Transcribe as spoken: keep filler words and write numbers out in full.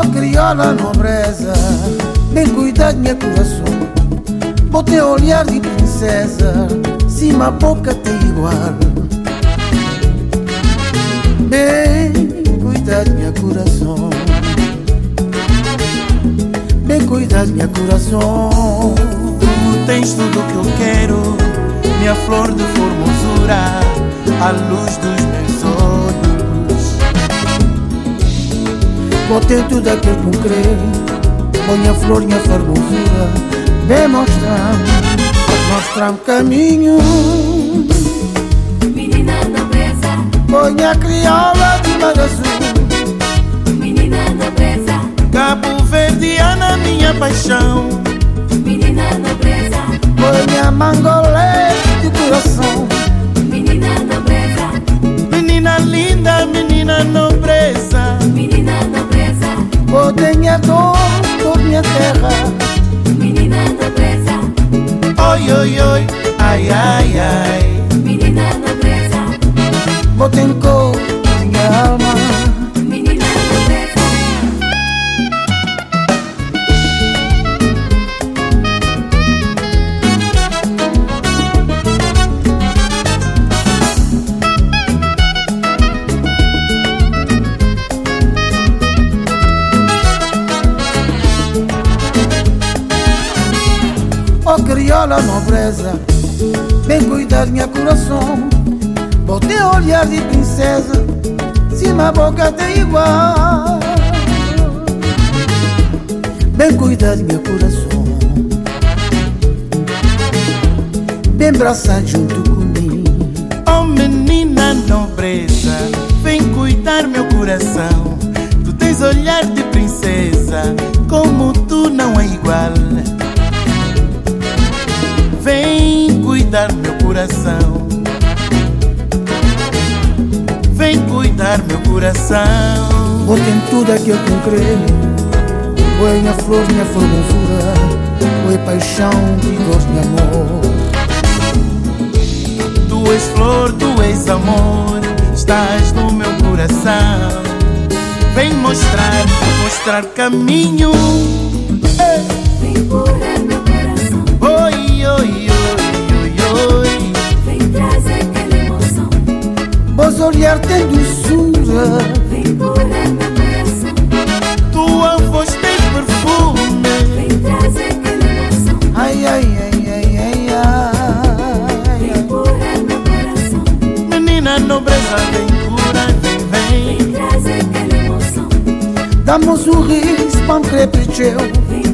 Oh crioula nobreza, bem cuidado minha coração. Botei olhar de princesa, se minha boca tem igual. Bem cuidado minha coração, bem cuidado minha coração. Tu tens tudo que eu quero, minha flor de formosura, a luz dos meus olhos. Botei tudo aquilo que eu creio, minha flor, minha formosura, vem mostrar-me, mostrar-me caminho. Menina nobreza, Põe a crioula de Magazu. menina nobreza, Cabo Verdeana, minha paixão. menina nobreza, Põe a mangolé de coração. menina nobreza, Menina linda, menina nobreza. menina nobreza, Botei minha dor, toda minha terra. menina nobreza, Oi, oi, oi, ai, ai, ai. menina nobreza, Botei em cor, minha alma. menina nobreza. Oh crioula nobreza, bem cuidado minha coração. Botei olhar de princesa, se minha boca tem igual. Bem cuidado minha coração, bem abraçado junto comigo. Oh menina nobreza, vem cuidar meu coração. Tu tens olhar de princesa, como tu não é igual. Vem cuidar meu coração, vem cuidar meu coração. Botei tudo aquilo que eu creio, foi minha flor, minha formosura, foi paixão, vigor, meu amor. Tu és flor, tu és amor, estás no meu coração. Vem mostrar, mostrar caminho. Vem curar meu coração, Oi, oi, oi, oi, oi. vem trazer aquela emoção. Vos olhar tem doçura, Vem curar meu coração, Tua voz tem perfume. vem trazer aquela emoção. ai, ai, ai, ai, ai, ai, Vem ai. curar meu coração, Menina nobreza, vem curar, vem, vem. vem trazer aquela emoção. Dá-me um sorriso para me crer, Vem